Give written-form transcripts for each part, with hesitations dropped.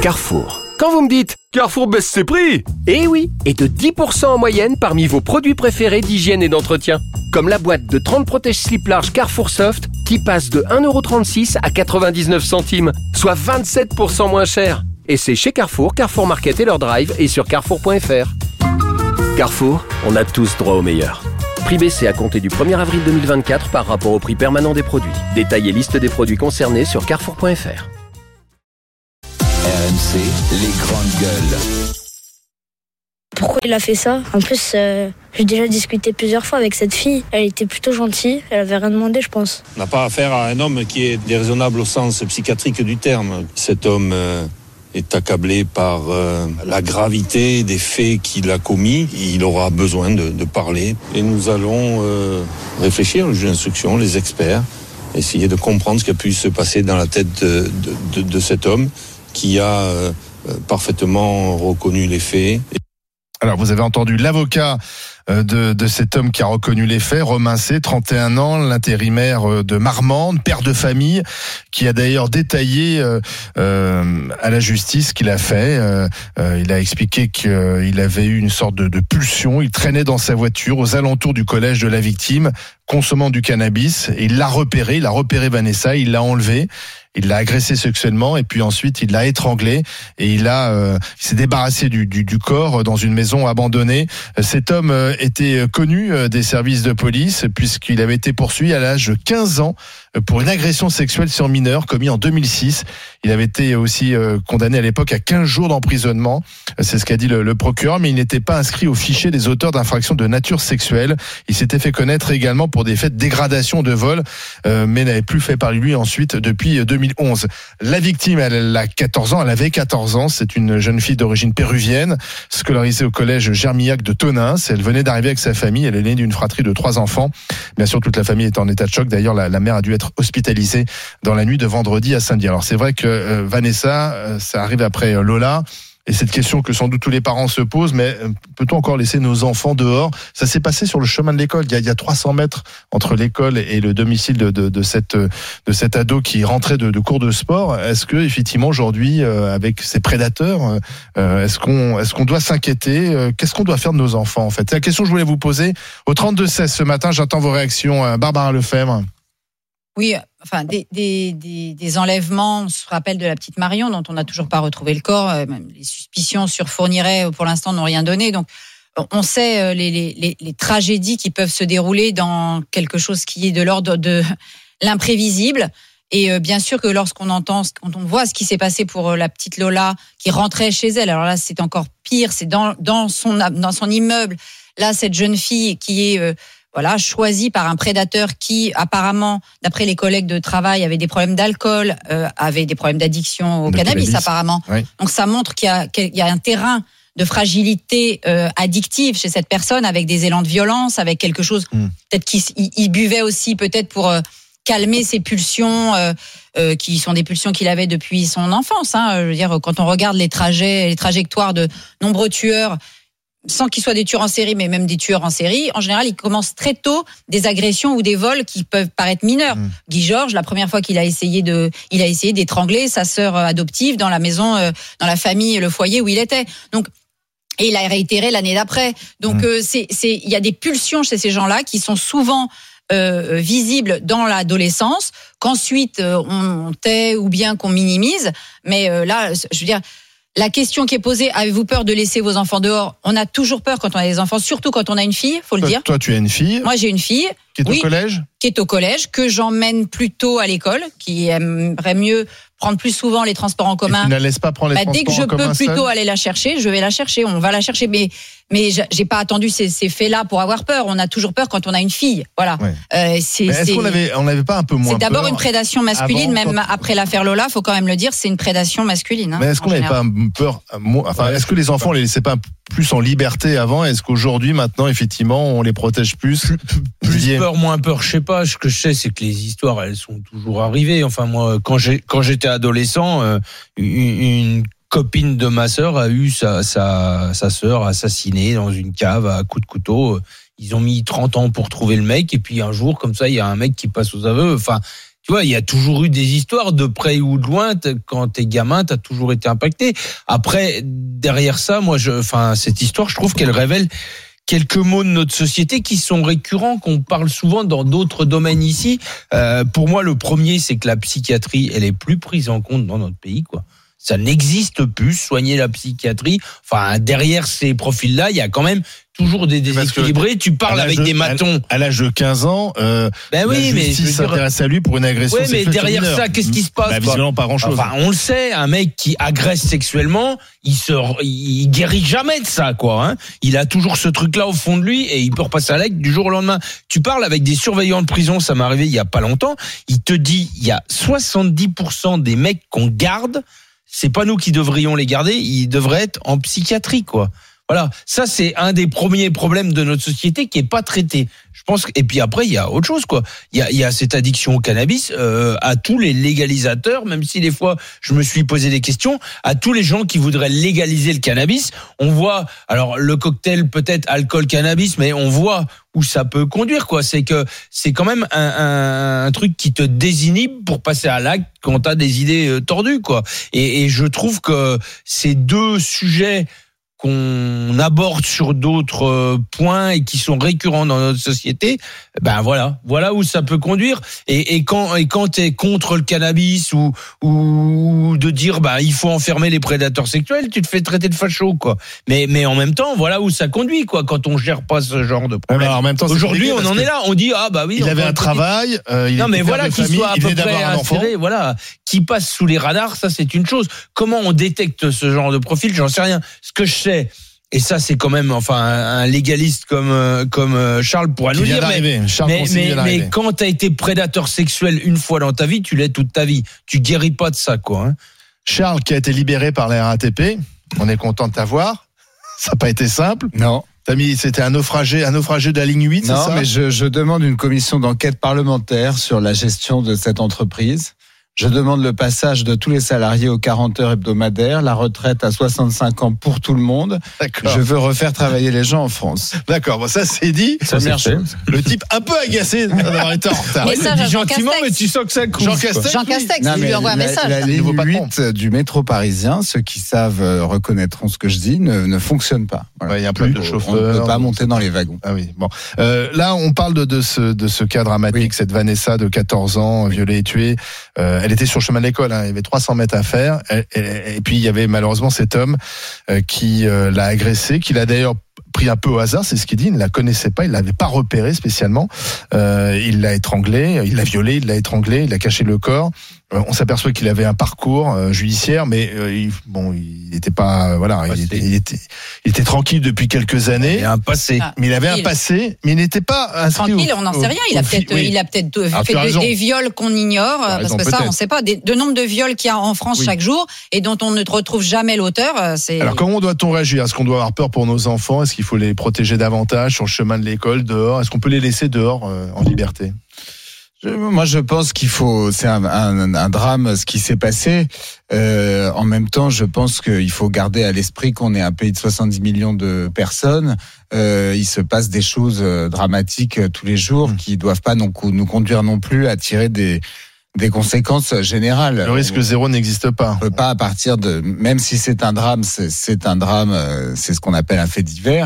Carrefour. Quand vous me dites « Carrefour baisse ses prix !» Eh oui, et de 10% en moyenne parmi vos produits préférés d'hygiène et d'entretien. Comme la boîte de 30 protège-slips larges Carrefour Soft qui passe de 1,36€ à 99 centimes, soit 27% moins cher. Et c'est chez Carrefour, Carrefour Market et leur drive et sur carrefour.fr. Carrefour, on a tous droit au meilleur. Prix baissé à compter du 1er avril 2024 par rapport au prix permanent des produits. Détail et liste des produits concernés sur carrefour.fr. RMC, les grandes gueules. Pourquoi il a fait ça ? En plus, j'ai déjà discuté plusieurs fois avec cette fille. Elle était plutôt gentille. Elle avait rien demandé, je pense. On n'a pas affaire à un homme qui est déraisonnable au sens psychiatrique du terme. Cet homme est accablé par la gravité des faits qu'il a commis. Il aura besoin de parler. Et nous allons réfléchir, le juge d'instruction, les experts, essayer de comprendre ce qui a pu se passer dans la tête de cet homme qui a parfaitement reconnu les faits. Alors, vous avez entendu l'avocat de cet homme qui a reconnu les faits, Romain C, 31 ans, l'intérimaire de Marmande, père de famille, qui a d'ailleurs détaillé à la justice ce qu'il a fait. Il a expliqué qu'il avait eu une sorte de pulsion. Il traînait dans sa voiture aux alentours du collège de la victime, consommant du cannabis. Et il a repéré Vanessa, il l'a enlevée. Il l'a agressée sexuellement et puis ensuite il l'a étranglée et il s'est débarrassé du corps dans une maison abandonnée. Cet homme était connu des services de police puisqu'il avait été poursuivi à l'âge de 15 ans pour une agression sexuelle sur mineur commis en 2006. Il avait été aussi condamné à l'époque à 15 jours d'emprisonnement. C'est ce qu'a dit le procureur, mais il n'était pas inscrit au fichier des auteurs d'infractions de nature sexuelle. Il s'était fait connaître également pour des faits de dégradation, de vol, mais n'avait plus fait parler de lui ensuite depuis 2011. La victime, elle avait 14 ans. C'est une jeune fille d'origine péruvienne, scolarisée au collège Germillac de Tonneins. Elle venait d'arriver avec sa famille. Elle est née d'une fratrie de 3 enfants. Bien sûr, toute la famille est en état de choc. D'ailleurs, la mère a dû être hospitalisée dans la nuit de vendredi à samedi. Alors, c'est vrai que Vanessa, ça arrive après Lola. Et cette question que sans doute tous les parents se posent, mais peut-on encore laisser nos enfants dehors ? Ça s'est passé sur le chemin de l'école. Il y a 300 mètres entre l'école et le domicile de cet ado qui rentrait de cours de sport. Est-ce que effectivement aujourd'hui, avec ces prédateurs, est-ce qu'on doit s'inquiéter ? Qu'est-ce qu'on doit faire de nos enfants en fait ? C'est la question que je voulais vous poser. Au 32-16 ce matin, j'attends vos réactions. Barbara Lefebvre. Oui, enfin des enlèvements. On se rappelle de la petite Marion dont on n'a toujours pas retrouvé le corps. Même les suspicions sur Fourniret pour l'instant n'ont rien donné. Donc on sait les tragédies qui peuvent se dérouler dans quelque chose qui est de l'ordre de l'imprévisible. Et bien sûr que quand on voit ce qui s'est passé pour la petite Lola qui rentrait chez elle, alors là c'est encore pire. C'est dans son immeuble. Là cette jeune fille qui est choisi par un prédateur qui, apparemment, d'après les collègues de travail, avait des problèmes d'alcool, avait des problèmes d'addiction au cannabis, apparemment. Oui. Donc ça montre qu'il y a un terrain de fragilité addictive chez cette personne, avec des élans de violence, avec quelque chose. Peut-être qu'il buvait aussi, peut-être pour calmer ses pulsions, qui sont des pulsions qu'il avait depuis son enfance. Je veux dire, quand on regarde les trajectoires de nombreux tueurs, sans qu'ils soient des tueurs en série, mais même des tueurs en série, en général, ils commencent très tôt des agressions ou des vols qui peuvent paraître mineurs. Guy Georges, la première fois qu'il a essayé d'étrangler sa sœur adoptive dans la maison, dans la famille, le foyer où il était. Donc, et il a réitéré l'année d'après. Donc, il y a des pulsions chez ces gens-là qui sont souvent visibles dans l'adolescence, qu'ensuite on tait ou bien qu'on minimise. Mais là, je veux dire, la question qui est posée, avez-vous peur de laisser vos enfants dehors ? On a toujours peur quand on a des enfants, surtout quand on a une fille, faut le dire. Toi, tu as une fille ? Moi, j'ai une fille. Qui est au collège ? Qui est au collège, que j'emmène plutôt à l'école, qui aimerait mieux prendre plus souvent les transports en commun. Et tu ne la laisses pas prendre les transports en commun ? Dès que je peux plutôt aller la chercher, je vais la chercher, on va la chercher. Mais j'ai pas attendu ces faits-là pour avoir peur. On a toujours peur quand on a une fille. Voilà. Ouais. Est-ce qu'on n'avait pas un peu moins peur ? C'est d'abord une prédation masculine, après l'affaire Lola, faut quand même le dire, c'est une prédation masculine. Mais est-ce qu'on n'avait pas peur ? Est-ce que les enfants, on les laissait pas plus en liberté avant ? Est-ce qu'aujourd'hui, maintenant, effectivement, on les protège plus ? Plus peur, moins peur, je sais pas. Ce que je sais, c'est que les histoires, elles sont toujours arrivées. Enfin, moi, quand j'étais adolescent, une copine de ma sœur a eu sa sœur assassinée dans une cave à coups de couteau. Ils ont mis 30 ans pour trouver le mec, et puis un jour, comme ça, il y a un mec qui passe aux aveux. Enfin, Tu vois, il y a toujours eu des histoires de près ou de loin. Quand t'es gamin, t'as toujours été impacté. Après, derrière ça, cette histoire, je trouve qu'elle révèle quelques mots de notre société qui sont récurrents, qu'on parle souvent dans d'autres domaines ici. Pour moi, le premier, c'est que la psychiatrie, elle est plus prise en compte dans notre pays, quoi. Ça n'existe plus, soigner la psychiatrie. Enfin, derrière ces profils-là, il y a quand même toujours des déséquilibrés. Tu parles avec des matons. À l'âge de 15 ans, la justice s'intéresse à lui pour une agression sexuelle. Oui, mais derrière ça, qu'est-ce qui se passe? Visiblement pas grand-chose. Enfin, on le sait, un mec qui agresse sexuellement, il guérit jamais de ça, quoi. Hein. Il a toujours ce truc-là au fond de lui et il peut repasser à l'acte du jour au lendemain. Tu parles avec des surveillants de prison, ça m'est arrivé il y a pas longtemps. Il te dit, il y a 70% des mecs qu'on garde. C'est pas nous qui devrions les garder, ils devraient être en psychiatrie, quoi. Voilà, ça c'est un des premiers problèmes de notre société qui est pas traité. Je pense et puis après il y a autre chose, quoi. Il y a cette addiction au cannabis à tous les légalisateurs, même si des fois je me suis posé des questions, à tous les gens qui voudraient légaliser le cannabis. On voit alors le cocktail peut-être alcool cannabis, mais on voit où ça peut conduire, quoi. C'est que c'est quand même un truc qui te désinhibe pour passer à l'acte quand t'as des idées tordues, quoi. Et je trouve que ces deux sujets qu'on aborde sur d'autres points et qui sont récurrents dans notre société, ben voilà où ça peut conduire. Et quand t'es contre le cannabis ou de dire il faut enfermer les prédateurs sexuels, tu te fais traiter de facho, quoi. Mais en même temps, voilà où ça conduit, quoi. Quand on gère pas ce genre de problème. En même temps, aujourd'hui, on en est là. On dit oui. Il avait un travail. Non, mais voilà, qu'il soit à peu près inséré, voilà, qui passe sous les radars, ça c'est une chose. Comment on détecte ce genre de profil, j'en sais rien. Ce que je sais, et ça c'est quand même un légaliste comme Charles pourra nous dire, mais quand t'as été prédateur sexuel une fois dans ta vie, tu l'es toute ta vie. Tu guéris pas de ça, quoi. Hein. Charles qui a été libéré par la RATP, on est content de t'avoir. Ça n'a pas été simple. Non. C'était un naufragé de la ligne 8, non, c'est ça? Mais je demande une commission d'enquête parlementaire sur la gestion de cette entreprise. Je demande le passage de tous les salariés aux 40 heures hebdomadaires, la retraite à 65 ans pour tout le monde. D'accord. Je veux refaire travailler les gens en France. D'accord, bon, ça c'est dit. Première chose. Le type un peu agacé d'avoir été en retard. Message à Jean gentiment, Castex. mais tu sens que ça coûte. Jean Castex, il lui envoie un message. La ligne 8 du métro parisien, ceux qui savent reconnaîtront ce que je dis, ne fonctionne pas. Voilà. Ouais, il y a plein de chauffeurs. On ne peut pas monter dans les wagons. Ah oui, bon. Là, on parle de ce cas dramatique, cette Vanessa de 14 ans, violée et tuée. Elle était sur le chemin de l'école. Il y avait 300 mètres à faire. Et puis, il y avait malheureusement cet homme qui l'a agressée, qui l'a d'ailleurs pris un peu au hasard, c'est ce qu'il dit. Il ne la connaissait pas, il ne l'avait pas repérée spécialement. Il l'a étranglée, il l'a violée, il l'a étranglée, il a caché le corps. On s'aperçoit qu'il avait un parcours judiciaire, mais il n'était pas, il était tranquille depuis quelques années. Il a un passé. Mais il avait un passé, mais il n'était pas inscrit. Tranquille, on n'en sait rien. Il a peut-être fait des viols qu'on ignore, parce que ça, on ne sait pas. De nombre de viols qu'il y a en France chaque jour et dont on ne retrouve jamais l'auteur. Alors, comment doit-on réagir? Est-ce qu'on doit avoir peur pour nos enfants? Est-ce qu'il faut les protéger davantage sur le chemin de l'école, dehors? Est-ce qu'on peut les laisser dehors en liberté? Moi, je pense c'est un drame ce qui s'est passé. En même temps, je pense qu'il faut garder à l'esprit qu'on est un pays de 70 millions de personnes. Il se passe des choses dramatiques tous les jours qui doivent pas nous conduire non plus à tirer des conséquences générales. Le risque zéro n'existe pas. On peut pas, à partir même si c'est un drame, c'est un drame, c'est ce qu'on appelle un fait divers.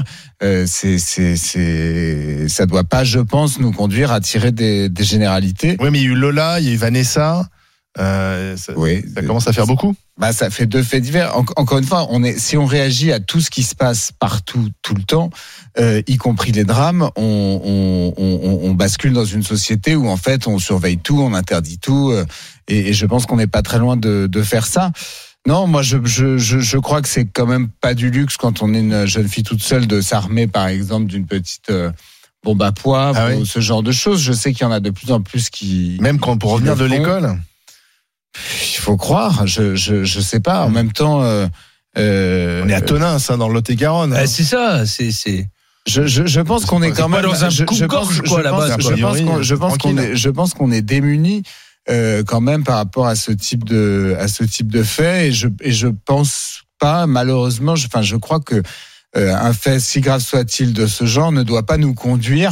Ça doit pas, je pense, nous conduire à tirer des généralités. Oui, mais il y a eu Lola, il y a eu Vanessa. Ça commence à faire beaucoup. Ça fait deux faits divers. Encore une fois, si on réagit à tout ce qui se passe partout, tout le temps, y compris les drames, on bascule dans une société où en fait on surveille tout, on interdit tout, et je pense qu'on n'est pas très loin de faire ça. Non, moi je crois que c'est quand même pas du luxe quand on est une jeune fille toute seule de s'armer par exemple d'une petite bombe à poivre ou ce genre de choses. Je sais qu'il y en a de plus en plus qui même pour revenir de l'école. Il faut croire, je sais pas. En même temps, on est à Tonins, dans le Lot-et-Garonne. C'est ça, c'est. Je pense qu'on est quand même dans un coupe-gorge, quoi, là-bas. Je pense qu'on est démunis quand même par rapport à ce type de fait, et je pense pas, malheureusement, je crois que un fait si grave soit-il de ce genre ne doit pas nous conduire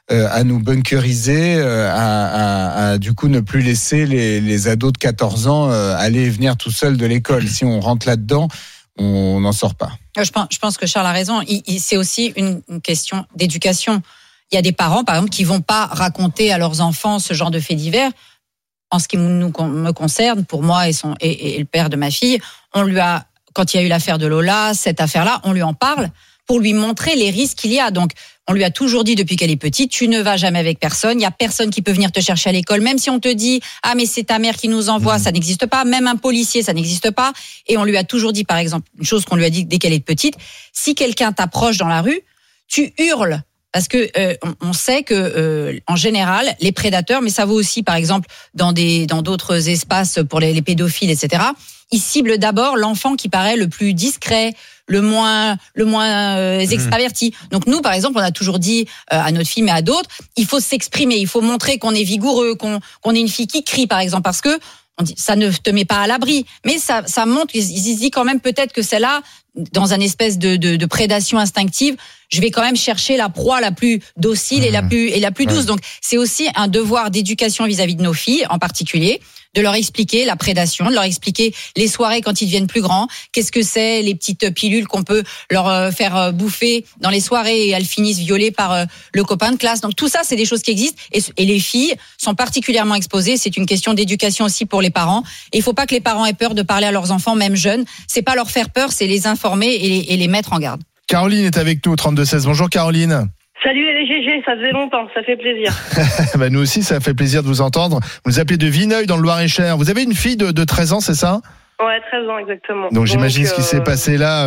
à nous bunkeriser, à du coup ne plus laisser les ados de 14 ans aller et venir tout seuls de l'école. Si on rentre là-dedans, on n'en sort pas. Je pense que Charles a raison. C'est aussi une question d'éducation. Il y a des parents, par exemple, qui vont pas raconter à leurs enfants ce genre de faits divers. En ce qui me concerne, pour moi et le père de ma fille, quand il y a eu l'affaire de Lola, cette affaire-là, on lui en parle pour lui montrer les risques qu'il y a. Donc, on lui a toujours dit depuis qu'elle est petite, tu ne vas jamais avec personne, il y a personne qui peut venir te chercher à l'école, même si on te dit, ah mais c'est ta mère qui nous envoie, ça n'existe pas, même un policier, ça n'existe pas. Et on lui a toujours dit, par exemple, une chose qu'on lui a dit dès qu'elle est petite, si quelqu'un t'approche dans la rue, tu hurles. Parce que on sait que en général les prédateurs, mais ça vaut aussi par exemple dans d'autres espaces pour les pédophiles, etc. Ils ciblent d'abord l'enfant qui paraît le plus discret, le moins extraverti. Donc nous, par exemple, on a toujours dit à notre fille, mais à d'autres, il faut s'exprimer, il faut montrer qu'on est vigoureux, qu'on est une fille qui crie, par exemple, parce que on dit, ça ne te met pas à l'abri, mais ça montre, ils se disent quand même peut-être que celle-là, dans un espèce de prédation instinctive, je vais quand même chercher la proie la plus docile et la plus douce. Donc c'est aussi un devoir d'éducation vis-à-vis de nos filles, en particulier, de leur expliquer la prédation, de leur expliquer les soirées quand ils deviennent plus grands, qu'est-ce que c'est les petites pilules qu'on peut leur faire bouffer dans les soirées et elles finissent violées par le copain de classe. Donc tout ça, c'est des choses qui existent et les filles sont particulièrement exposées. C'est une question d'éducation aussi pour les parents. Et il faut pas que les parents aient peur de parler à leurs enfants, même jeunes. C'est pas leur faire peur, c'est les informer et les mettre en garde. Caroline est avec nous au 32-16. Bonjour Caroline. Salut les GG, ça faisait longtemps, ça fait plaisir. Bah nous aussi, ça fait plaisir de vous entendre. Vous nous appelez de Vineuil dans le Loir-et-Cher. Vous avez une fille de 13 ans, c'est ça ? Ouais, 13 ans exactement. Donc j'imagine ce qui s'est passé là.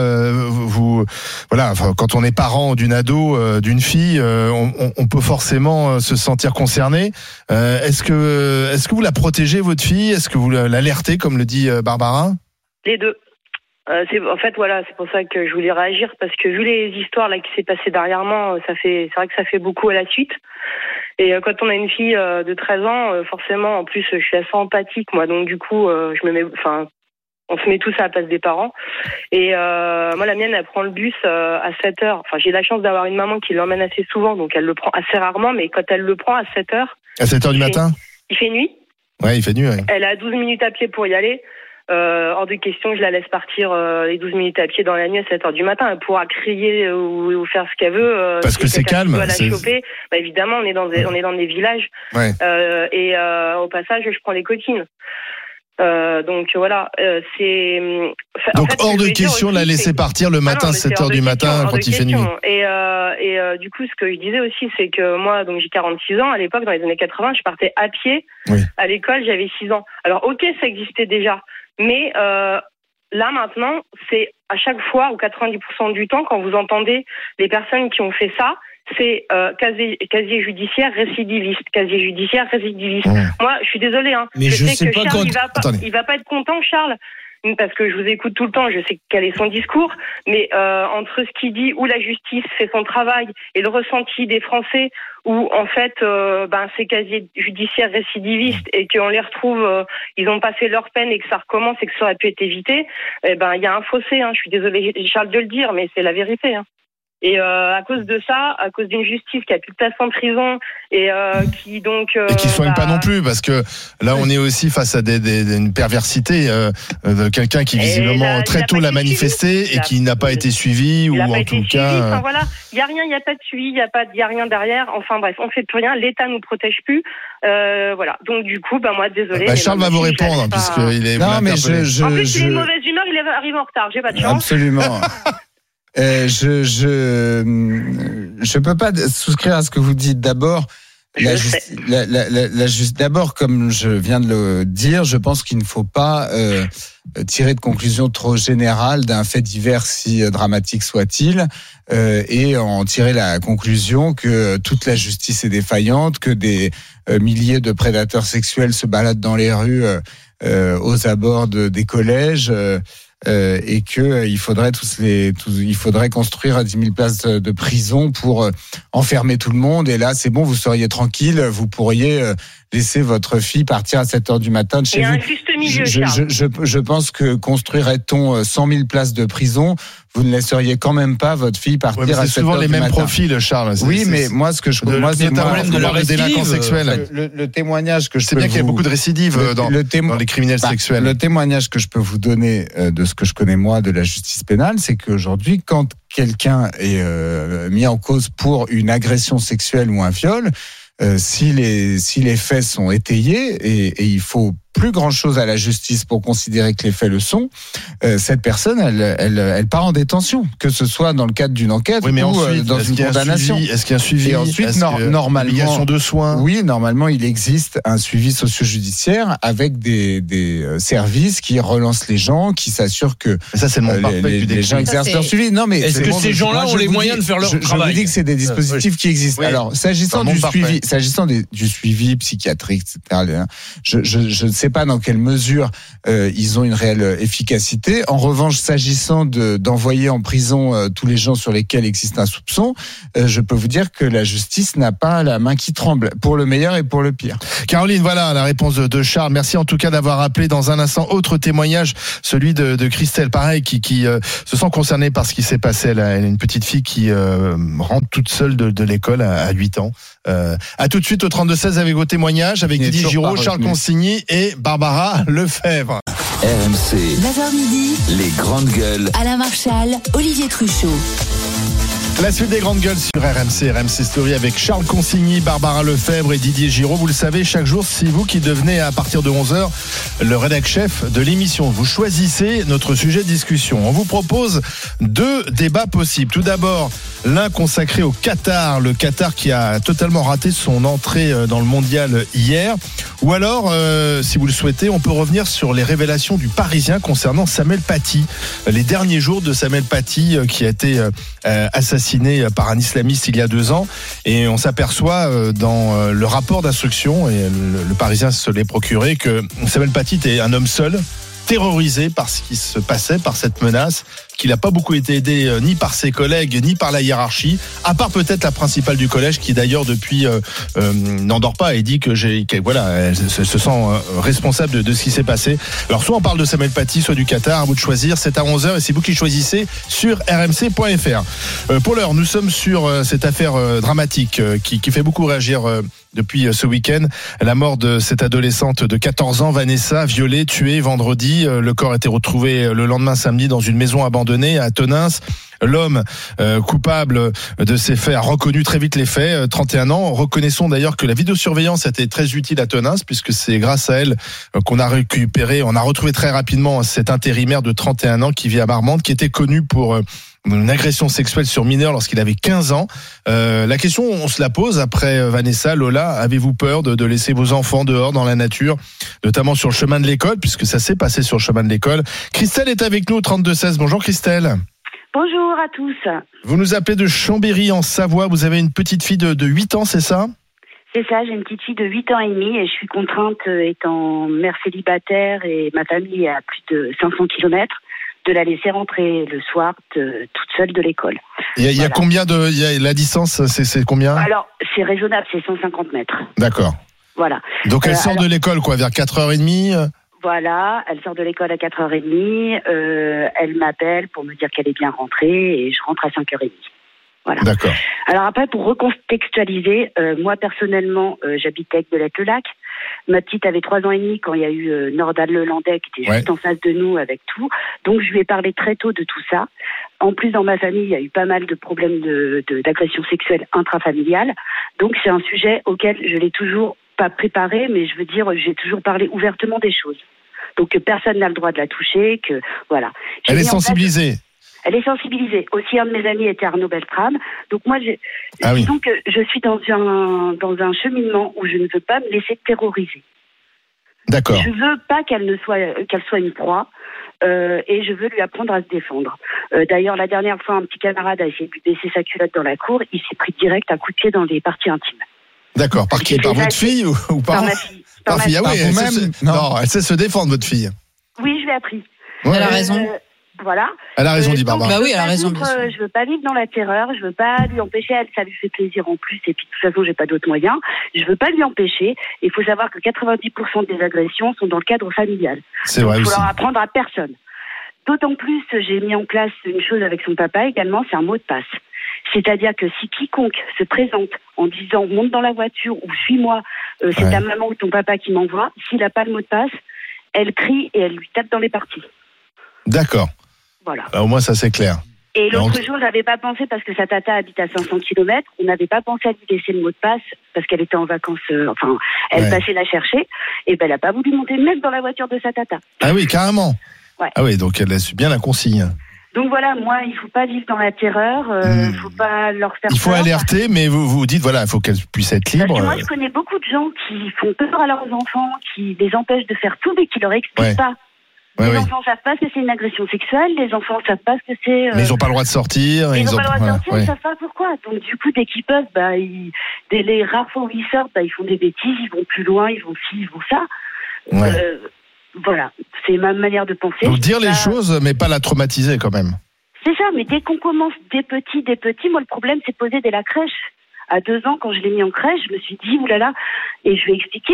Voilà, quand on est parent d'une ado, d'une fille, on peut forcément se sentir concerné. Est-ce que vous la protégez votre fille ? Est-ce que vous l'alertez, comme le dit Barbara ? Les deux. C'est pour ça que je voulais réagir, parce que vu les histoires là qui s'est passées dernièrement, c'est vrai que ça fait beaucoup à la suite. Et quand on a une fille de 13 ans, forcément, en plus, je suis assez empathique, moi, donc du coup, on se met tous à la place des parents. Et moi, la mienne, elle prend le bus à 7h. Enfin, j'ai la chance d'avoir une maman qui l'emmène assez souvent, donc elle le prend assez rarement, mais quand elle le prend à 7h... À 7h du matin ? Il fait nuit. Ouais, il fait nuit, ouais. Elle a 12 minutes à pied pour y aller. Hors de question, je la laisse partir les 12 minutes à pied dans la nuit à 7h du matin. Elle pourra crier ou faire ce qu'elle veut. Parce que c'est calme. Choper. Bah, évidemment, on est dans des villages. Ouais. Au passage, je prends les coquines. Donc voilà, donc hors de question de la laisser partir le matin, 7h du matin, quand il fait nuit. Et du coup, ce que je disais aussi, c'est que moi, donc j'ai 46 ans. À l'époque, dans les années 80, je partais à pied. Oui. À l'école, j'avais 6 ans. Alors, ok, ça existait déjà. Mais là, maintenant, c'est à chaque fois, ou 90% du temps, quand vous entendez les personnes qui ont fait ça, c'est casier judiciaire récidiviste. Moi, je suis désolée, hein. Mais je sais que pas Charles, quand... il va pas être content, Charles, parce que je vous écoute tout le temps, je sais quel est son discours, mais entre ce qu'il dit, où la justice fait son travail, et le ressenti des Français, où en fait, c'est casier judiciaire récidiviste, et qu'on les retrouve, ils ont passé leur peine, et que ça recommence, et que ça aurait pu être évité, il y a un fossé, hein. Je suis désolée, Charles, de le dire, mais c'est la vérité, hein. Et à cause de ça, à cause d'une justice qui a plus de place en prison et qui donc et qui soigne pas non plus, parce que là on est aussi face à une perversité de quelqu'un qui visiblement très tôt l'a manifesté et qui n'a pas été suivi, ou en tout cas. Enfin voilà, il y a rien, il y a pas de suivi, il y a rien derrière. Enfin bref, on fait plus rien, l'État nous protège plus. Voilà. Donc du coup, moi désolé. Charles va vous répondre puisqu'il est. Non mais en plus il est de mauvaise humeur, il arrive en retard. J'ai pas de chance. Absolument. Je peux pas souscrire à ce que vous dites. D'abord, d'abord, comme je viens de le dire, je pense qu'il ne faut pas tirer de conclusions trop générales d'un fait divers, si dramatique soit-il, et en tirer la conclusion que toute la justice est défaillante, que des milliers de prédateurs sexuels se baladent dans les rues aux abords des collèges. Et que il faudrait il faudrait construire 10 000 places de prison pour enfermer tout le monde. Et là, c'est bon, vous seriez tranquille, vous pourriez laisser votre fille partir à 7h du matin de chez Il y a vous. un juste milieu, Charles. Je pense que construirait-on 100 000 places de prison, vous ne laisseriez quand même pas votre fille partir à 7h du matin. C'est souvent les mêmes profils, Charles. Oui, mais moi, ce que je... le délinquant sexuel. Le témoignage que je c'est peux bien qu'il y a beaucoup de récidives dans les criminels sexuels. Le témoignage que je peux vous donner de ce que je connais moi de la justice pénale, c'est qu'aujourd'hui, quand quelqu'un est mis en cause pour une agression sexuelle ou un viol, si les faits sont étayés, et il faut plus grand chose à la justice pour considérer que les faits le sont, cette personne, elle part en détention, que ce soit dans le cadre d'une enquête ou ensuite, dans une condamnation. Est-ce qu'il y a un suivi? Et ensuite, normalement, obligation de soins. Oui, normalement, il existe un suivi socio-judiciaire avec des services qui relancent les gens, qui s'assurent que ça, c'est le monde parfait les gens exercent leur suivi. Non, mais est-ce que ces gens-là ont les moyens de faire leur travail? Je vous dis que c'est des dispositifs qui existent. Oui. Alors, s'agissant du suivi psychiatrique, etc., je ne sais pas dans quelle mesure ils ont une réelle efficacité. En revanche, s'agissant d'envoyer en prison tous les gens sur lesquels existe un soupçon, je peux vous dire que la justice n'a pas la main qui tremble, pour le meilleur et pour le pire. Caroline, voilà la réponse de Charles. Merci en tout cas d'avoir appelé. Dans un instant, autre témoignage, celui de Christelle, pareil, qui se sent concernée par ce qui s'est passé. Elle a une petite fille qui rentre toute seule de l'école à 8 ans. À tout de suite au 32-16 avec vos témoignages, avec Didier Giraud, Charles Consigny et Barbara Lefebvre. RMC, 9h midi, les grandes gueules. Alain Marchal, Olivier Truchot. La suite des grandes gueules sur RMC Story avec Charles Consigny, Barbara Lefebvre et Didier Giraud. Vous le savez, chaque jour, c'est vous qui devenez à partir de 11h le rédac-chef de l'émission. Vous choisissez notre sujet de discussion. On vous propose 2 débats possibles. Tout d'abord, l'un consacré au Qatar. Le Qatar qui a totalement raté son entrée dans le mondial hier. Ou alors, si vous le souhaitez, on peut revenir sur les révélations du Parisien concernant Samuel Paty. Les derniers jours de Samuel Paty qui a été assassiné par un islamiste il y a 2 ans, et on s'aperçoit dans le rapport d'instruction, et le Parisien se l'est procuré, que Samuel Paty était un homme seul, terrorisé par ce qui se passait, par cette menace, qu'il n'a pas beaucoup été aidé ni par ses collègues ni par la hiérarchie, à part peut-être la principale du collège qui d'ailleurs depuis n'endort pas et dit que elle se sent responsable de ce qui s'est passé. Alors soit on parle de Samuel Paty, soit du Qatar, à vous de choisir. C'est à 11h et c'est vous qui choisissez sur rmc.fr. Pour l'heure, nous sommes sur cette affaire dramatique qui fait beaucoup réagir depuis ce week-end. La mort de cette adolescente de 14 ans, Vanessa, violée, tuée vendredi. Le corps a été retrouvé le lendemain samedi dans une maison abandonnée à Tonins. L'homme coupable de ces faits a reconnu très vite les faits, 31 ans. Reconnaissons d'ailleurs que la vidéosurveillance a été très utile à Tonins, puisque c'est grâce à elle qu'on a retrouvé très rapidement cet intérimaire de 31 ans qui vit à Marmande, qui était connu pour une agression sexuelle sur mineur lorsqu'il avait 15 ans. La question, on se la pose après Vanessa. Lola, avez-vous peur de laisser vos enfants dehors dans la nature, notamment sur le chemin de l'école, puisque ça s'est passé sur le chemin de l'école? Christelle est avec nous, 32-16. Bonjour Christelle. Bonjour à tous. Vous nous appelez de Chambéry en Savoie. Vous avez une petite fille de 8 ans, c'est ça? C'est ça, j'ai une petite fille de 8 ans et demi et je suis contrainte, étant mère célibataire et ma famille est à plus de 500 km, de la laisser rentrer le soir toute seule de l'école. Il y a combien la distance, c'est combien? Alors, c'est raisonnable, c'est 150 mètres. D'accord. Voilà. Donc elle sort de l'école vers 4h30? Voilà, elle sort de l'école à 4h30, elle m'appelle pour me dire qu'elle est bien rentrée et je rentre à 5h30. Voilà. D'accord. Alors après, pour recontextualiser, moi personnellement, j'habitais avec Belette-le-Lac. Ma petite avait 3 ans et demi quand il y a eu Nordal-le-Landais qui était juste en face de nous avec tout. Donc je lui ai parlé très tôt de tout ça. En plus, dans ma famille, il y a eu pas mal de problèmes d'agression sexuelle intrafamiliale. Donc c'est un sujet auquel je l'ai toujours pas préparé, mais je veux dire, j'ai toujours parlé ouvertement des choses. Donc que personne n'a le droit de la toucher, que voilà. Elle est sensibilisée. Elle est sensibilisée. Aussi, un de mes amis était Arnaud Beltrame. Donc moi, disons que je suis dans un cheminement où je ne veux pas me laisser terroriser. D'accord. Je veux pas qu'elle soit une proie. Et je veux lui apprendre à se défendre. D'ailleurs, la dernière fois, un petit camarade a essayé de lui baisser sa culotte dans la cour. Il s'est pris direct un coup de pied dans les parties intimes. D'accord. Par qui? Par votre fille ou par ma fille. Par fille. Ah oui, elle sait se défendre, votre fille. Oui, je l'ai appris. Elle a raison. Voilà. Elle a raison, dit Barbara. Bah oui, elle a raison. Je veux pas vivre dans la terreur, je veux pas lui empêcher, elle, ça lui fait plaisir en plus, et puis de toute façon, j'ai pas d'autres moyens. Je veux pas lui empêcher. Il faut savoir que 90% des agressions sont dans le cadre familial. C'est vrai aussi. Il faut aussi. leur apprendre à personne. D'autant plus, j'ai mis en place une chose avec son papa également, c'est un mot de passe. C'est-à-dire que si quiconque se présente en disant monte dans la voiture ou suis-moi, c'est ta maman ou ton papa qui m'envoie, s'il n'a pas le mot de passe, elle crie et elle lui tape dans les parties. D'accord. Voilà. Alors, au moins, ça c'est clair. Et l'autre jour, j'avais pas pensé, parce que sa tata habite à 500 km, on n'avait pas pensé à lui laisser le mot de passe, parce qu'elle était en vacances, elle passait la chercher, et ben elle a pas voulu monter même dans la voiture de sa tata. Ah oui, carrément. Ouais. Ah oui, donc elle a su bien la consigne. Donc voilà, moi, il faut pas vivre dans la terreur, faut pas leur faire peur. Il faut alerter, mais vous dites, voilà, il faut qu'elle puisse être libre. Parce que moi, je connais beaucoup de gens qui font peur à leurs enfants, qui les empêchent de faire tout, mais qui leur expliquent pas. Les enfants savent pas ce que c'est une agression sexuelle, les enfants savent pas ce que c'est... Mais ils n'ont pas le droit de sortir. Ils n'ont pas le droit de sortir, ils savent pas pourquoi. Donc du coup, dès qu'ils peuvent, les rares fois où ils sortent, ils font des bêtises, ils vont plus loin, ils vont ci, ils vont ça. Voilà, c'est ma manière de penser. Donc dire les choses, mais pas la traumatiser quand même. C'est ça, mais dès qu'on commence des petits, moi le problème c'est posé dès la crèche. À 2 ans, quand je l'ai mis en crèche, je me suis dit, oulala, et je lui ai expliqué...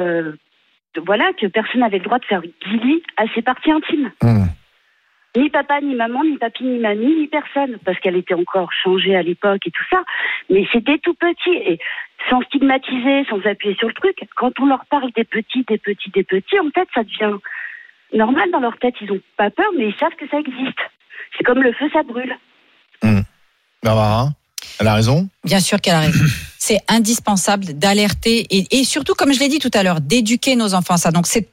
voilà, que personne n'avait le droit de faire guili à ses parties intimes. Ni papa, ni maman, ni papi, ni mamie, ni personne, parce qu'elle était encore changée à l'époque et tout ça. Mais c'était tout petit, et sans stigmatiser, sans appuyer sur le truc, quand on leur parle des petits, en fait, ça devient normal dans leur tête. Ils n'ont pas peur, mais ils savent que ça existe. C'est comme le feu, ça brûle. Barbara, elle a raison ? Bien sûr qu'elle a raison. C'est indispensable d'alerter et surtout, comme je l'ai dit tout à l'heure, d'éduquer nos enfants à ça. Donc c'est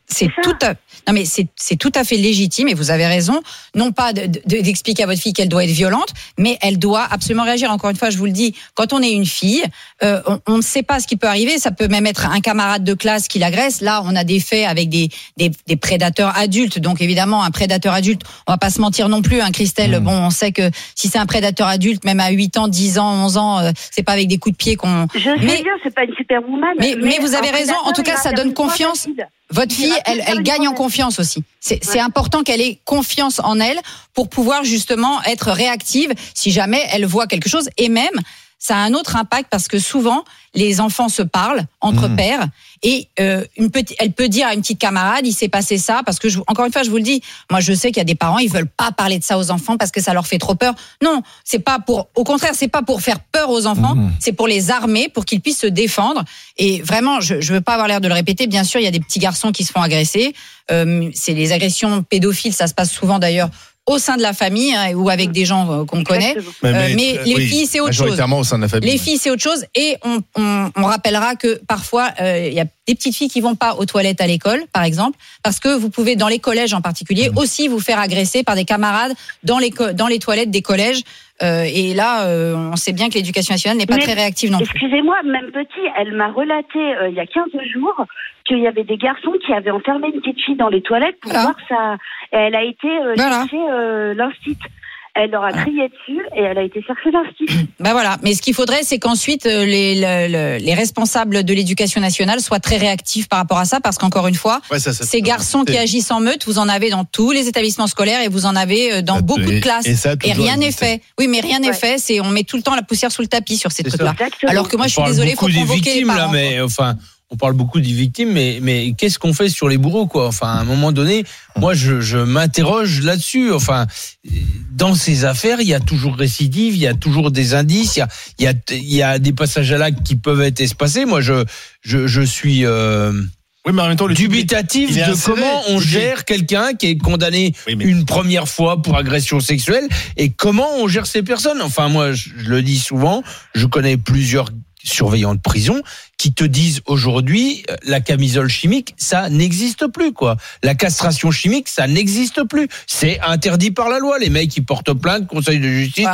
tout à fait légitime et vous avez raison. Non pas d'expliquer à votre fille qu'elle doit être violente, mais elle doit absolument réagir. Encore une fois, je vous le dis, quand on est une fille, on ne sait pas ce qui peut arriver. Ça peut même être un camarade de classe qui l'agresse. Là, on a des faits avec des prédateurs adultes. Donc évidemment, un prédateur adulte, on va pas se mentir non plus, hein, Christelle. Bon, on sait que si c'est un prédateur adulte, même à 8 ans, 10 ans, 11 ans, c'est pas avec des coups de pied qu'on... Je sais bien, c'est pas une superwoman. Mais vous avez raison, en tout cas, ça donne confiance. Votre fille, elle gagne en confiance aussi. C'est important qu'elle ait confiance en elle pour pouvoir justement être réactive si jamais elle voit quelque chose. Et même, ça a un autre impact parce que souvent, les enfants se parlent entre pairs et elle peut dire à une petite camarade, il s'est passé ça, parce que encore une fois, je vous le dis, moi je sais qu'il y a des parents, ils veulent pas parler de ça aux enfants parce que ça leur fait trop peur. Non, au contraire, c'est pas pour faire peur aux enfants, c'est pour les armer, pour qu'ils puissent se défendre. Et vraiment, je veux pas avoir l'air de le répéter, bien sûr, il y a des petits garçons qui se font agresser. C'est les agressions pédophiles, ça se passe souvent d'ailleurs au sein de la famille ou avec des gens qu'on connaît. Mais les filles, c'est autre chose. Majoritairement au sein de la famille. Les filles, c'est autre chose. Et on rappellera que parfois, il y a des petites filles qui vont pas aux toilettes à l'école, par exemple, parce que vous pouvez, dans les collèges en particulier, aussi vous faire agresser par des camarades dans les toilettes des collèges. Et là, on sait bien que l'éducation nationale n'est pas très réactive non plus. Excusez-moi, même petit, elle m'a relaté il y a 15 jours qu'il y avait des garçons qui avaient enfermé une petite fille dans les toilettes pour voir ça. Et elle a été chercher l'instit. Elle leur a crié dessus et elle a été chercher l'instit. Ben voilà. Mais ce qu'il faudrait, c'est qu'ensuite les responsables de l'éducation nationale soient très réactifs par rapport à ça, parce qu'encore une fois, ces garçons qui agissent en meute, vous en avez dans tous les établissements scolaires et vous en avez dans beaucoup de classes. Et rien n'est fait. Oui, mais rien n'est fait. On met tout le temps la poussière sous le tapis sur ces trucs-là. Alors que moi, je suis désolée, il faut convoquer les parents. On parle beaucoup des victimes, mais qu'est-ce qu'on fait sur les bourreaux, quoi ? Enfin, à un moment donné, moi, je m'interroge là-dessus. Enfin, dans ces affaires, il y a toujours récidive, il y a toujours des indices, il y a des passages à l'acte qui peuvent être espacés. Moi, je suis oui, mais en même temps, dubitatif de comment on gère quelqu'un qui est condamné une première fois pour agression sexuelle et comment on gère ces personnes. Enfin, moi, je le dis souvent, je connais plusieurs surveillants de prison qui te disent aujourd'hui la camisole chimique ça n'existe plus, quoi. La castration chimique ça n'existe plus, c'est interdit par la loi. Les mecs ils portent plainte, conseil de justice,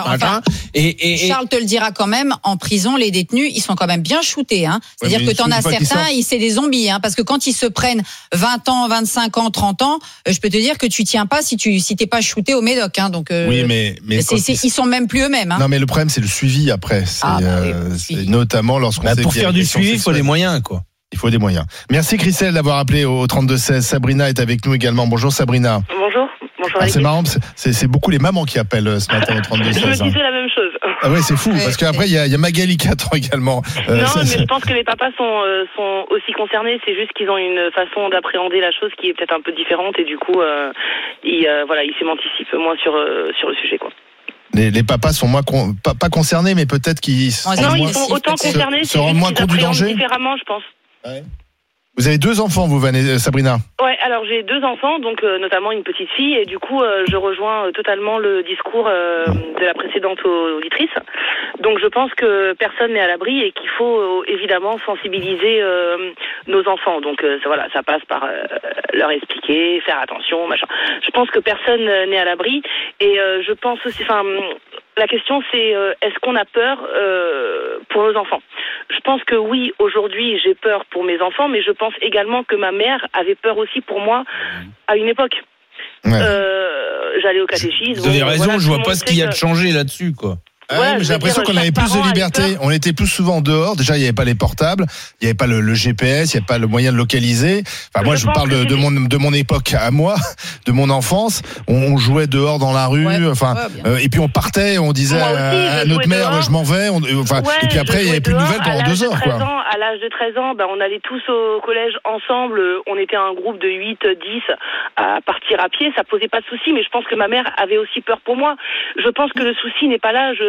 et Charles te le dira quand même, en prison les détenus ils sont quand même bien shootés, hein. C'est-à-dire que t'en as certains, c'est des zombies, hein, parce que quand ils se prennent 20 ans, 25 ans, 30 ans, je peux te dire que tu tiens pas si t'es pas shooté au médoc, hein. Donc oui, mais ils sont même plus eux-mêmes, hein. Non, mais le problème c'est le suivi après, c'est notamment lorsqu'on sait pour faire du suivi, il faut des moyens, quoi. Il faut des moyens. Merci Christelle d'avoir appelé au 32-16. Sabrina est avec nous également. Bonjour Sabrina. Bonjour. Bonjour. C'est marrant, c'est beaucoup les mamans qui appellent ce matin au 32 Je 16. me disais la même chose. Ah ouais, c'est fou, parce qu'après il y a Magali qui attend également. Non, mais je pense que les papas sont aussi concernés. C'est juste qu'ils ont une façon d'appréhender la chose qui est peut-être un peu différente et du coup, ils s'émancipent moins sur le sujet, quoi. Les papas sont moins pas concernés, mais peut-être qu'ils ils sont autant concernés, se rendent moins compte du danger. Différemment, je pense. Ouais. Vous avez 2 enfants, vous, Sabrina? Ouais, alors j'ai 2 enfants, donc notamment une petite fille, et du coup je rejoins totalement le discours de la précédente auditrice. Donc je pense que personne n'est à l'abri et qu'il faut évidemment sensibiliser nos enfants. Donc ça passe par leur expliquer, faire attention, machin. Je pense que personne n'est à l'abri, et je pense aussi, la question c'est est-ce qu'on a peur pour nos enfants? Je pense que oui, aujourd'hui j'ai peur pour mes enfants, mais je pense également que ma mère avait peur aussi pour moi à une époque. Ouais. J'allais au catéchisme. Vous avez raison, je vois pas ce qu'il y a de changé là-dessus, quoi. Ouais, mais j'ai l'impression qu'on avait plus de liberté. On était plus souvent dehors. Déjà, il n'y avait pas les portables, il n'y avait pas le GPS, il n'y avait pas le moyen de localiser. Enfin, moi, je vous parle de mon époque à moi, de mon enfance. On jouait dehors dans la rue. Et puis on partait, on disait à notre mère, dehors. Je m'en vais. Et puis après, il n'y avait plus de nouvelles pendant 2 heures. À l'âge de 13 ans, on allait tous au collège ensemble. On était un groupe de 8, 10 à partir à pied. Ça posait pas de soucis, mais je pense que ma mère avait aussi peur pour moi. Je pense que le souci n'est pas là.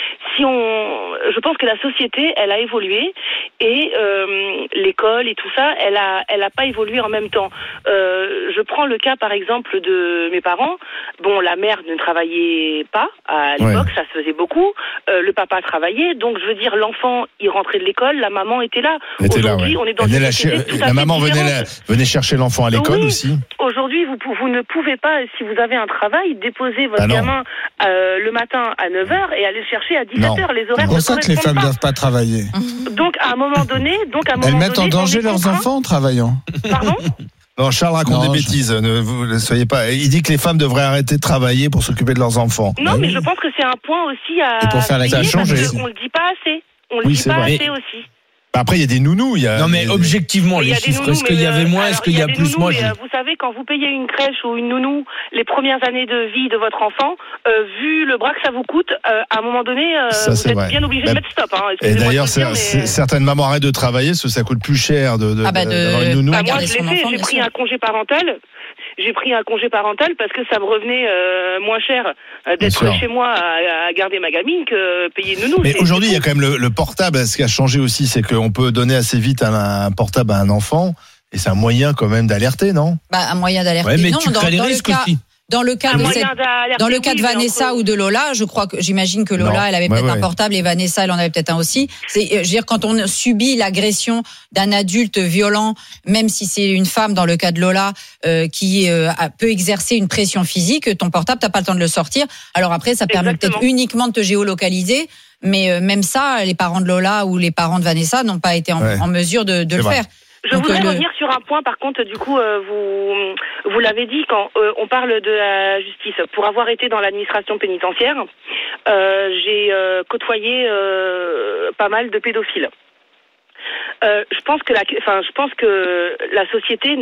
Je pense que la société, elle a évolué et l'école et tout ça, elle a pas évolué en même temps. Je prends le cas par exemple de mes parents. Bon, la mère ne travaillait pas à l'époque, ça se faisait beaucoup. Le papa travaillait, donc je veux dire, l'enfant, il rentrait de l'école, la maman était là. Aujourd'hui, on est dans une société tout à fait maman différente. venait chercher l'enfant à l'école aussi. Aujourd'hui, vous ne pouvez pas, si vous avez un travail, déposer votre gamin le matin à 9h et aller le chercher à 17h. Les horaires c'est pour ça que les femmes ne doivent pas travailler. Donc à un moment donné, elles mettent en danger leurs enfants en travaillant. Pardon? Non, Charles raconte des bêtises. Ne soyez pas. Il dit que les femmes devraient arrêter de travailler pour s'occuper de leurs enfants. Non, mais je pense que c'est un point aussi à. Et pour faire la changer. On le dit pas assez. On le dit pas assez aussi. Après, il y a des nounous. Non, mais objectivement, les chiffres, est-ce qu'il y avait moins, est-ce qu'il y a plus? Moi, vous savez, quand vous payez une crèche ou une nounou les premières années de vie de votre enfant, vu le bras que ça vous coûte, à un moment donné, vous êtes bien obligé de mettre stop. Et d'ailleurs, certaines mamans arrêtent de travailler parce que ça coûte plus cher d'avoir une nounou. Moi, je l'ai fait. J'ai pris un congé parental. J'ai pris un congé parental parce que ça me revenait moins cher d'être chez moi à garder ma gamine que payer une nounou. Mais aujourd'hui, il y a quand même le portable. Ce qui a changé aussi, c'est qu'on peut donner assez vite un portable à un enfant. Et c'est un moyen quand même d'alerter, non? Un moyen d'alerter, ouais, mais non. Tu crées les risques aussi. Dans le cas de Vanessa ou de Lola, j'imagine que Lola, elle avait peut-être un portable et Vanessa, elle en avait peut-être un aussi. Je veux dire, quand on subit l'agression d'un adulte violent, même si c'est une femme, dans le cas de Lola, qui peut exercer une pression physique, ton portable, t'as pas le temps de le sortir. Alors après, ça permet peut-être uniquement de te géolocaliser. Mais même ça, les parents de Lola ou les parents de Vanessa n'ont pas été en mesure de le faire. Je voudrais revenir sur un point, par contre, du coup, vous l'avez dit, quand on parle de la justice. Pour avoir été dans l'administration pénitentiaire, j'ai côtoyé pas mal de pédophiles. Je pense que la société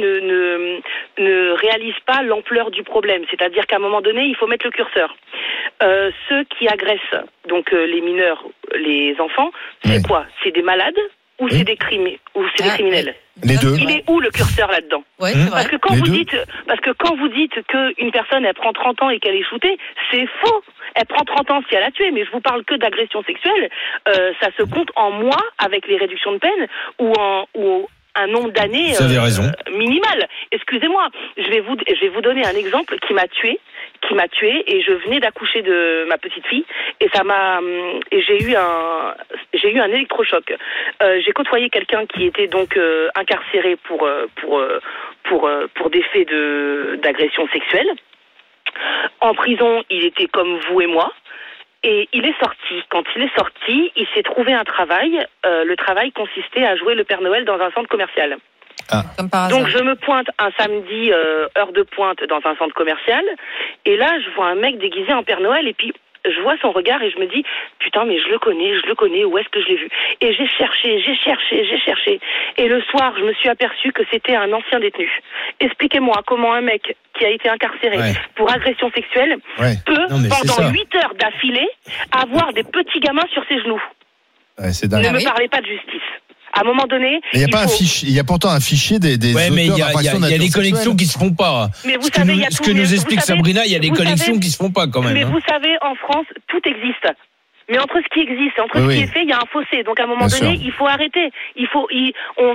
ne réalise pas l'ampleur du problème. C'est-à-dire qu'à un moment donné, il faut mettre le curseur. Ceux qui agressent, donc les mineurs, les enfants, c'est quoi? C'est des malades ou c'est des criminels? Les deux. Il est où le curseur là-dedans? Parce que quand vous dites qu'une personne elle prend 30 ans et qu'elle est shootée, c'est faux. Elle prend 30 ans si elle a tué, mais je vous parle que d'agression sexuelle. Ça se compte en mois avec les réductions de peine ou un nombre d'années minimal. Excusez-moi, je vais vous donner un exemple qui m'a tué et je venais d'accoucher de ma petite fille et j'ai eu un électrochoc. J'ai côtoyé quelqu'un qui était donc incarcéré pour des faits d'agression sexuelle. En prison, il était comme vous et moi. Et il est sorti. Quand il est sorti, il s'est trouvé un travail. Le travail consistait à jouer le Père Noël dans un centre commercial. Comme par hasard. Donc je me pointe un samedi, heure de pointe, dans un centre commercial. Et là, je vois un mec déguisé en Père Noël. Et puis, je vois son regard et je me dis, putain, mais je le connais, où est-ce que je l'ai vu? Et j'ai cherché. Et le soir, je me suis aperçue que c'était un ancien détenu. Expliquez-moi comment un mec qui a été incarcéré pour agression sexuelle peut, pendant 8 heures d'affilée, avoir des petits gamins sur ses genoux. Ouais, c'est dingue. Ne me parlez pas de justice. À un moment donné, il y a pourtant un fichier des auteurs mais il y a des connexions qui se font pas. Mais vous savez, il y a ce que nous explique Sabrina, il y a des connexions qui se font pas quand même. Mais vous savez, en France, tout existe. Mais entre ce qui existe et entre ce qui est fait, il y a un fossé. Donc à un moment donné, il faut arrêter. On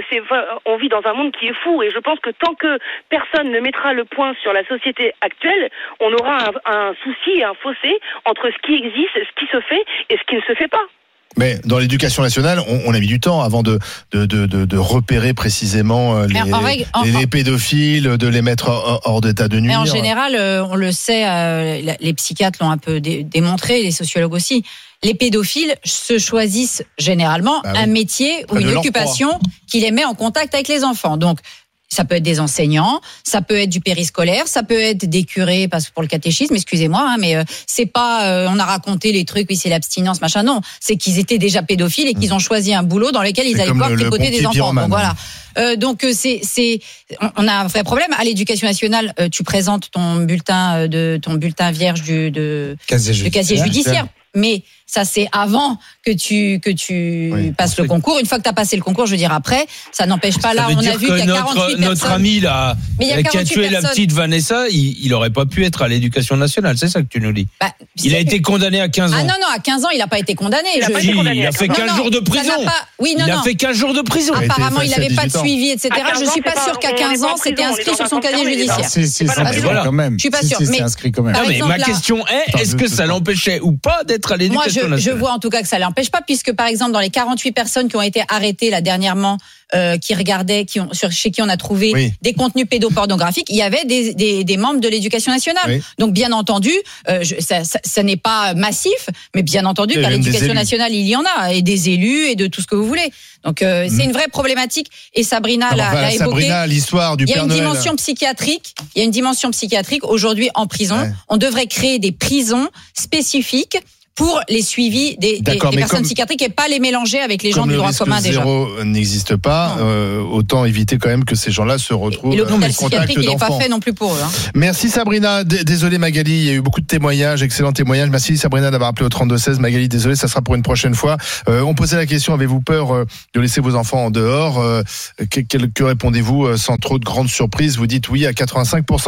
vit dans un monde qui est fou. Et je pense que tant que personne ne mettra le point sur la société actuelle, on aura un souci et un fossé entre ce qui existe, ce qui se fait et ce qui ne se fait pas. Mais dans l'éducation nationale, on a mis du temps avant de repérer précisément les pédophiles, de les mettre hors d'état de nuire. Mais en général, on le sait, les psychiatres l'ont un peu démontré, les sociologues aussi. Les pédophiles se choisissent généralement un métier ou une occupation qui les met en contact avec les enfants. Donc, ça peut être des enseignants, ça peut être du périscolaire, ça peut être des curés, parce que pour le catéchisme, excusez-moi, mais c'est pas, on a raconté les trucs, oui, c'est l'abstinence, machin, non. C'est qu'ils étaient déjà pédophiles et qu'ils ont choisi un boulot dans lequel ils allaient pouvoir tripoter des enfants. Donc voilà. Donc on a un vrai problème. À l'Éducation nationale, tu présentes ton bulletin vierge du casier judiciaire. Mais ça, c'est avant que tu passes le concours. Une fois que tu as passé le concours, je veux dire après, ça n'empêche pas. Là, on a vu qu'il y a 48 personnes. Notre ami là, qui a tué la petite Vanessa, il aurait pas pu être à l'Éducation nationale. C'est ça que tu nous dis. Il a été condamné à 15 ans. Ah non, à 15 ans, il n'a pas été condamné. Il a fait 15 jours de prison. Il a fait 15 jours de prison. Apparemment, il n'avait pas de suivi, etc. Je suis pas sûre qu'à 15 ans, c'était inscrit sur son casier judiciaire. C'est quand même. Je suis pas sûre. C'est inscrit quand même. Non, mais ma question est, est-ce que ça l'empêchait ou pas d'être à l'Éducation nationale? Je vois en tout cas que ça l'empêche pas, puisque par exemple dans les 48 personnes qui ont été arrêtées là dernièrement, qui regardaient, chez qui on a trouvé des contenus pédopornographiques, il y avait des membres de l'Éducation nationale. Donc bien entendu, ça n'est pas massif, mais bien entendu qu'à l'Éducation nationale il y en a, et des élus et de tout ce que vous voulez. Donc c'est une vraie problématique, et Sabrina l'a évoqué. Sabrina, l'histoire du Père Noël. Il y a une dimension psychiatrique aujourd'hui en prison. On devrait créer des prisons spécifiques pour les suivis des personnes psychiatriques et pas les mélanger avec les gens du droit commun déjà. Comme le risque zéro n'existe pas, autant éviter quand même que ces gens-là se retrouvent et l'hôpital psychiatrique, il n'est d'enfants. pas fait non plus pour eux. Merci Sabrina, désolé Magali, il y a eu beaucoup de témoignages, excellents témoignages. Merci Sabrina d'avoir appelé au 32-16. Magali, désolé, ça sera pour une prochaine fois. On posait la question, avez-vous peur de laisser vos enfants en dehors? Que répondez-vous sans trop de grandes surprises? Vous dites oui à 85%.